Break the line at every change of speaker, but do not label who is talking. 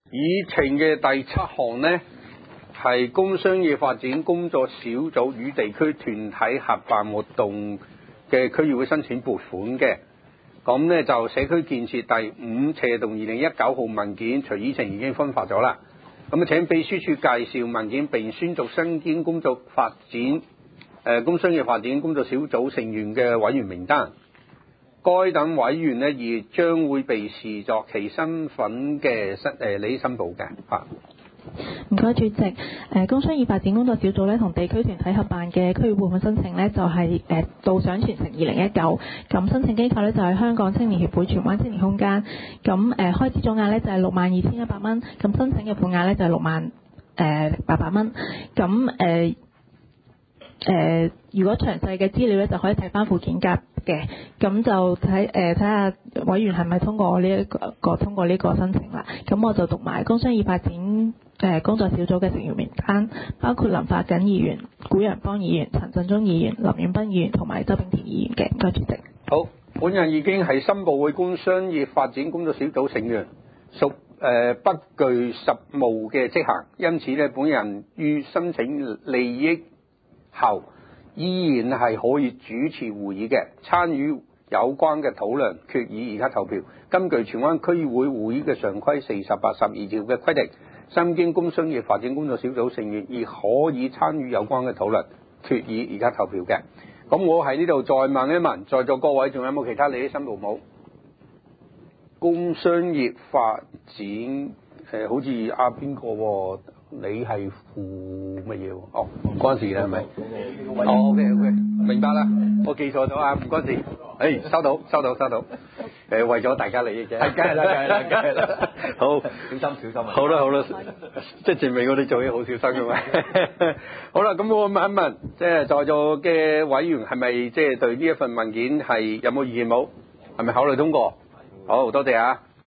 議程嘅第7項呢，係工商業發展工作小組與地區團體合辦活動嘅區議會申請撥款嘅。咁呢就社區建設第5/2019號文件，隨議程已經分發咗啦。咁請秘書處介紹文件並宣讀身兼工商業發展工作小組成員嘅委員名單。該等委員呢，亦將會被視作其身份嘅利益申報嘅。
唔該，主席。工商業發展工作小組咧同地區團體合辦嘅區議會撥款申請呢，就係導賞全城2019。咁申請機構呢，就係香港青年協會荃灣青年空間。咁開支總額呢，就係62,100蚊。咁申請嘅款額呢，就係60,800蚊。咁如果詳細嘅資料咧，就可以睇翻附件甲嘅，咁就睇下委員係咪通過呢個申請啦。咁我就讀埋工商業發展工作小組嘅成員名單，包括林發瑾議員、古陽邦議員、陳振中議員、林遠斌議員同埋周炳田議員嘅。唔該，主席。
好，本人已經係申報會工商業發展工作小組成員，屬不具實務嘅職行，因此呢，本人於申請利益後依然係可以主持會議嘅，參與有關嘅討論決議而家投票。根據荃灣區議會會議嘅常規48、12條嘅規定，身兼工商業發展工作小組成員亦可以參與有關嘅討論決議而家投票嘅。咁我喺呢度再問一問，在座各位仲有冇其他利益申報冇？工商業發展好似邊個喎？你係負乜嘢喎？哦，唔關事嘅係咪？哦 ，OK， 明白啦，我記錯咗啊，唔關事。收到。為咗大家利益啫。係，梗係啦。好，小心啊！好啦，即係證明我哋做嘢好小心㗎嘛。好啦，咁我問一問，即係在座嘅委員係咪即係對呢一份文件係有冇意見冇？係咪考慮通過？好多謝啊！